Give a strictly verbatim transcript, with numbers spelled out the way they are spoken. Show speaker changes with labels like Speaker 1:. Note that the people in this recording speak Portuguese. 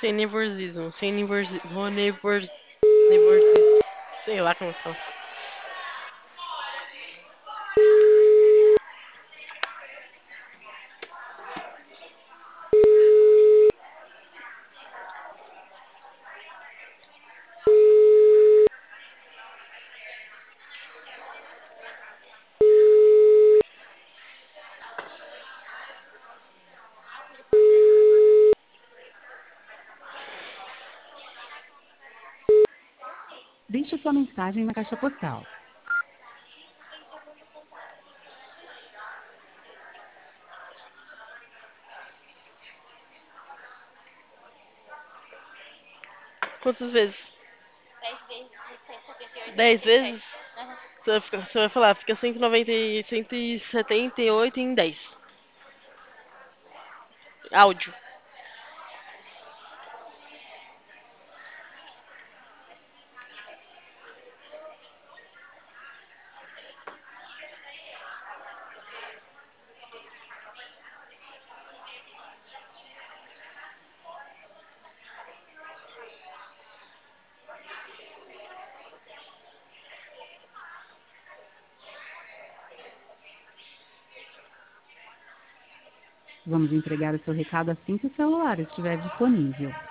Speaker 1: Sem nervosismo, sem nervosismo, nervos, nervosismo. Sei lá como fala.
Speaker 2: Deixe sua mensagem na caixa postal.
Speaker 1: Quantas vezes?
Speaker 3: dez vezes cento e setenta e oito
Speaker 1: Dez
Speaker 3: e sete.
Speaker 1: vezes?
Speaker 3: Aham.
Speaker 1: Você vai, ficar- você vai falar, fica cento e noventa e cento e setenta e oito em dez. Áudio.
Speaker 2: Vamos entregar o seu recado assim que o celular estiver disponível.